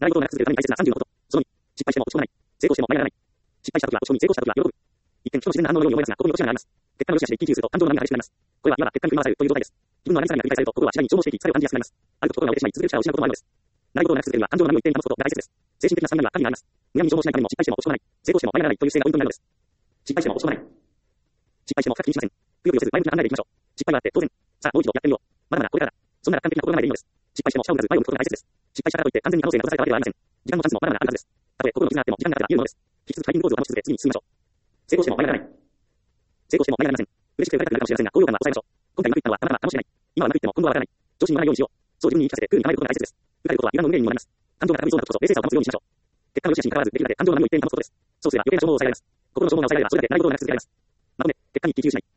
習い事を長く続けるために大切な30のこと。その2、失敗しても落ち込まない。成功しても前にならない。失敗した時は落ち込み、成功した時は喜ぶ。一見、人の自然な反応のように思いますが、ここに落とし穴があります。血管が良し悪しで一喜一憂すると感情の波が激しくなります。これはいわば血管に振り回されるという状態です。自分のアナリサイが繰り返されると、心は次第に消耗していき、疲れを感じやすくなります。ある時心が折れてしまい、続ける力を失うこともあるのです。習い事を長く続けるには感情の波を一定に保つことが大切です。精神的なスタミナには神があります。むやみに消耗しないためにも失敗しても落ち込まない。成功しても前にならないという姿勢がポイントになるのです。失敗しても落ち込まない。失敗しても深く気にしません。くよくよせず前向きな考えでいきましょう。失敗はあって当然。さあ、もう一度やってみよう。まだまだこれからだ。そんな楽観的な心構えでいいのです。失敗しても舌を打たず前を向くことが大切です。失敗したからといって完全に可能性が閉ざされたわけではありません。時間のチャンスもまだまだあるはずです。たとえ心の傷があっても時間があれば言えるものです。引き続きファイティングポーズを保ち続け次に進みましょう。成功しても前にならない。成功しても前になりません。嬉しくて歌いたくなるかもしれませんが、高揚感は抑えましょう。今回うまくいったのはたまたまかもしれない。今はうまくいっても今後はわからない。調子に乗らないようにしよう。そう自分に言い聞かせてクールに構えることが大切です。打たれることは油断の憂いにもなります。感情が高ぶりそうな時こそ冷静さを保つようにしましょう。結果の良し悪しに関わらずできるだけ感情の波を一定に保つことです。そうすれば余計な消耗を抑えられます。心の消耗が抑えられればそれだけ習い事を長く続けられます。まとめ、結果に一喜一憂しない。